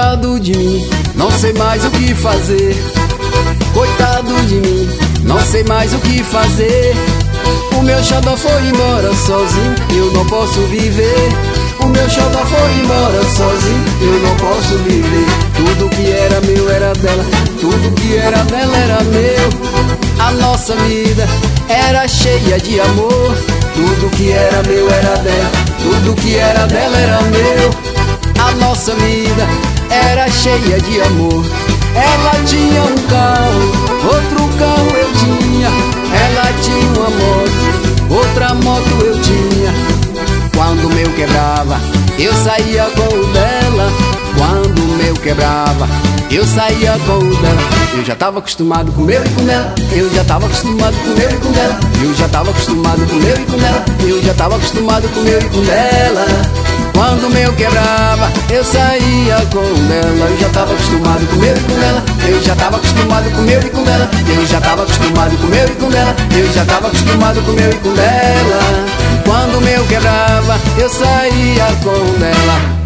Coitado de mim, não sei mais o que fazer. Coitado de mim, não sei mais o que fazer. O meu xodó foi embora sozinho, eu não posso viver. O meu xodó foi embora sozinho, eu não posso viver. Tudo que era meu era dela, tudo que era dela era meu. A nossa vida era cheia de amor. Tudo que era meu era dela, tudo que era dela era meu. A nossa vida era cheia de amor. Ela tinha um carro, outro carro eu tinha. Ela tinha uma moto, outra moto eu tinha. Quando o meu quebrava, eu saía com o dela. Quando o meu quebrava, eu saía com o dela. Eu já tava acostumado com o meu e com ela. Eu já tava acostumado com o meu e com ela. Eu já tava acostumado com o meu e com ela. Eu já tava acostumado com o meu e com ela. Quando o meu quebrava, eu saía com o dela. Eu já tava acostumado com o meu e com ela. Eu já tava acostumado com o meu e com ela. Eu já tava acostumado com o meu e com ela. Eu já tava acostumado com o meu e com ela. Quando o meu quebrava, eu saía com o dela.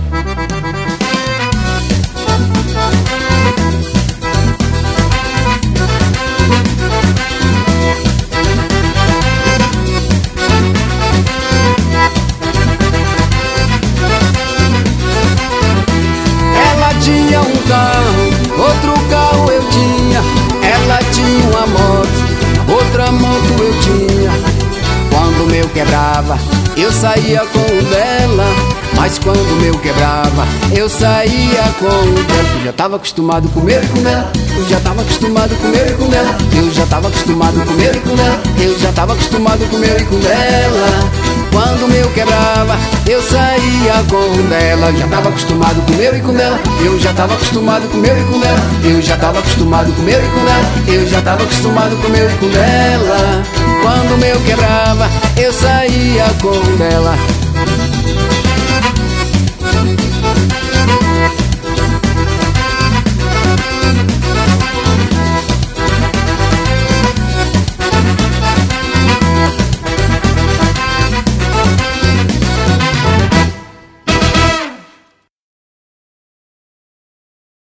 Tinha um carro, outro carro eu tinha. Ela tinha uma moto, outra moto eu tinha. Quando o meu quebrava, eu saía com o dela. Mas quando o meu quebrava, eu saía com o dela. Eu já tava acostumado com o meu e com ela. Eu já tava acostumado com o meu e com ela. Eu já tava acostumado com o meu e com ela. Eu já tava acostumado com o meu e com ela. Quando o meu quebrava, eu saía com o dela. Eu já tava acostumado com o meu e com ela. Eu já tava acostumado com o meu e com ela. Eu já tava acostumado com o meu e com ela. Eu já tava acostumado com o meu e com ela. Quando o meu quebrava, eu saía com o dela.